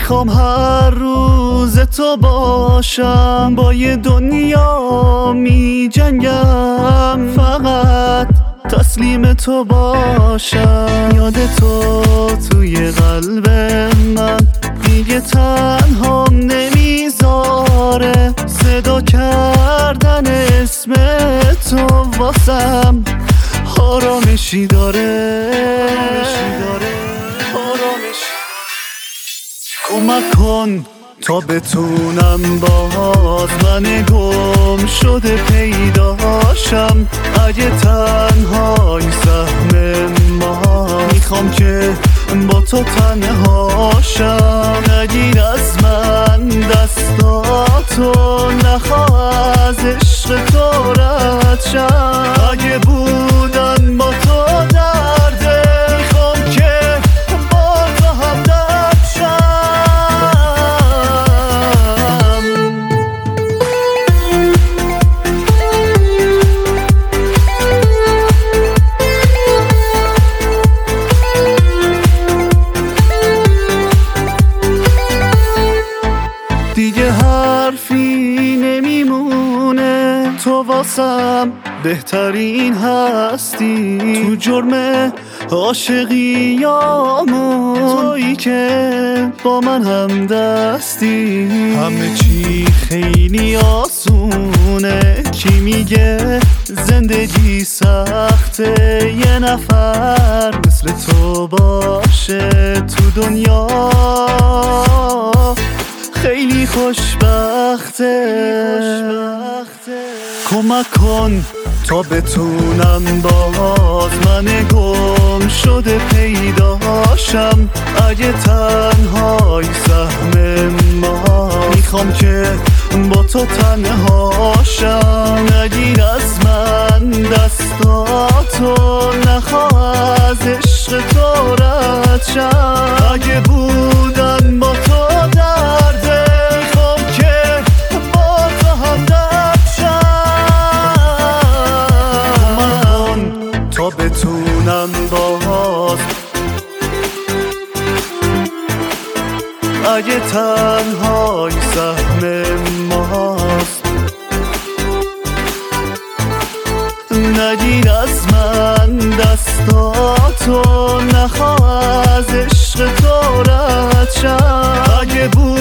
میخوام هر روز تو باشم، با یه دنیا می جنگم، فقط تسلیم تو باشم. یاد تو توی قلب من دیگه تنهام نمیذاره، صدا کردن اسم تو واسم آرامشی داره. کمک کن تا بتونم باز من گم شده پیداشم. اگه تنهایی سهم ما، میخوام که با تو تنهاشم. نگیر از من دستاتو، نخواه از عشق تو رد شم. اگه بودن با تو درده، میخوام که با تو هم درد شم. دیگه حرفی نمیمونه، تو واسم بهترین هستی. تو جرم عاشقیامون تویی که با من هم دستی. همه چی خیلی آسونه، کی میگه زندگی سخته؟ یه نفر مثل تو باشه تو دنیا خیلی خوشبخته. کمک کن تا بتونم باز من گم شده پیداشم. اگه تنهایی سهم ما، میخوام که با تو تنهاشم. نگیر از من دستاتو، نخواه از عشق تو رد شم. اگه بودن با تو درده، میخوام که با تو هم درد شم. من تا بتونم باز، اگه تنهایی سهم ماست. نگیر از من دستاتو، نخواه از عشق تو رد شم. اگه